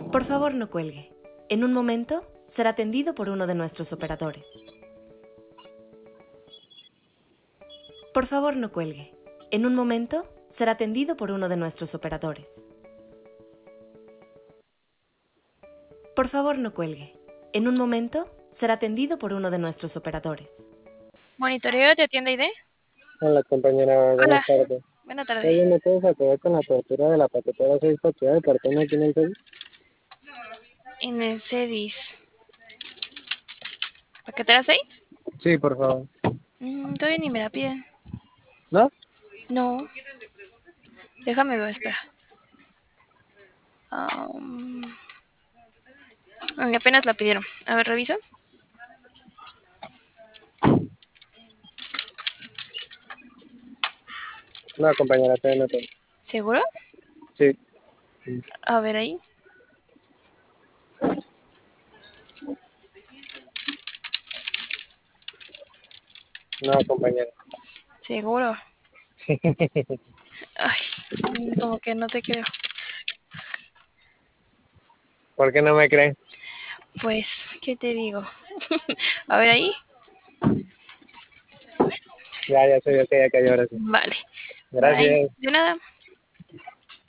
Por favor, no cuelgue. En un momento será atendido por uno de nuestros operadores. Por favor, no cuelgue. En un momento será atendido por uno de nuestros operadores. Por favor, no cuelgue. En un momento será atendido por uno de nuestros operadores. Monitoreo, ¿te atiende ID? Hola compañera, Hola, buenas tardes. buena tarde. Oye, ¿me puedes apoyar con la apertura de la paquetera 6 propiedad de cartón aquí en el CEDIS? En el CEDIS. ¿Paquetera 6? Sí, por favor. Todavía ni me la piden. ¿No? No. Déjame ver, espera. Um, apenas la pidieron. A ver, revisa. No, compañera, todavía no tengo. ¿Seguro? Sí. A ver ahí. No, compañera. ¿Seguro? Ay, como que no te creo. ¿Por qué no me creen? Pues, ¿qué te digo? A ver ahí. Ya sé, ya cayó ahora sí. Vale. Bye. Gracias. De nada.